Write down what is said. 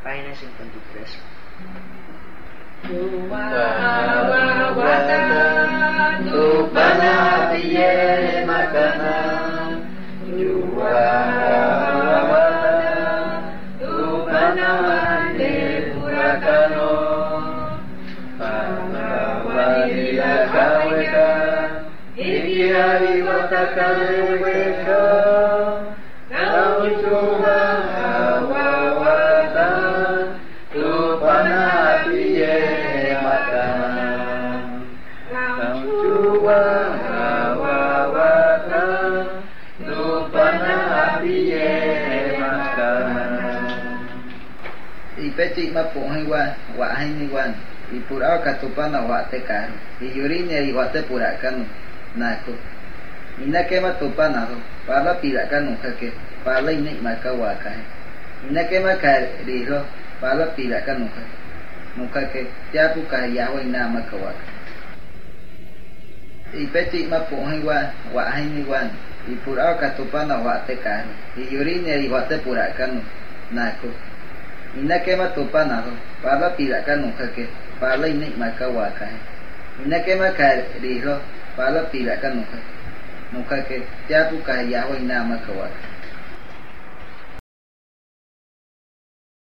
Página 53. Tupanapiye makana tupanawande purakano panawalila kaweka ikiari watakaleweka kauchuwa hawawata tupanapiye makana kauchuwa hawawata tupanapiye makana Ipechi mapuhi wa haini wan ipurao katupana wate karu iyurinya iwate purakanu nako inakema tupana ho pala pirakanu kake pala inik maka wakai inakema kariro pala pirakanu kake mukake tiapu kayawa ina maka wakai Ipechi mapuhi wa haini wan ipurao katupana wate karu iyurinya iwate purakanu nako inakema tupana ho pala pirakanu kake pala inik maka wakai inakema kariro pala pirakanu kake mukake tiapu kayawa ina maka wakai